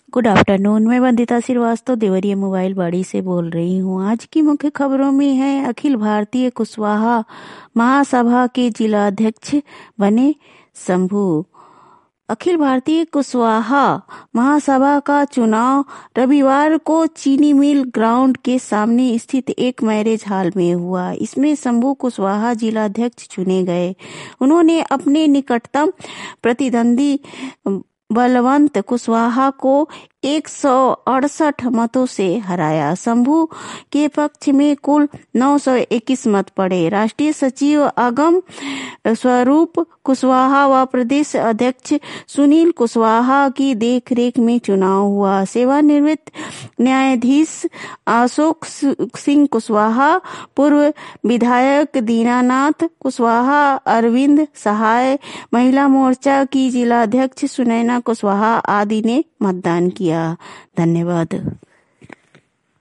Good afternoon. मैं Vandita Srivastava Deoria mobile बाड़ी से बोल रही हूँ। आज की मुख्य खबरों में है अखिल भारतीय कुशवाहा महासभा के जिलाध्यक्ष बने शंभू। अखिल भारतीय कुशवाहा महासभा का चुनाव रविवार को चीनी मिल ग्राउंड के सामने स्थित एक मैरिज हॉल में हुआ। इसमें शंभू कुशवाहा जिलाध्यक्ष चुने गए। उन्होंने अपने निकटतम प्रतिद्वंदी बलवंत कुशवाहा को 168 मतों से हराया। शंभू के पक्ष में कुल 921 मत पड़े। राष्ट्रीय सचिव आगम स्वरूप कुशवाहा व प्रदेश अध्यक्ष सुनील कुशवाहा की देखरेख में चुनाव हुआ। सेवानिवृत्त न्यायाधीश अशोक सिंह कुशवाहा, पूर्व विधायक दीनानाथ कुशवाहा, अरविंद सहाय, महिला मोर्चा की जिलाध्यक्ष सुनैना कुशवाहा आदि ने मतदान किया। धन्यवाद।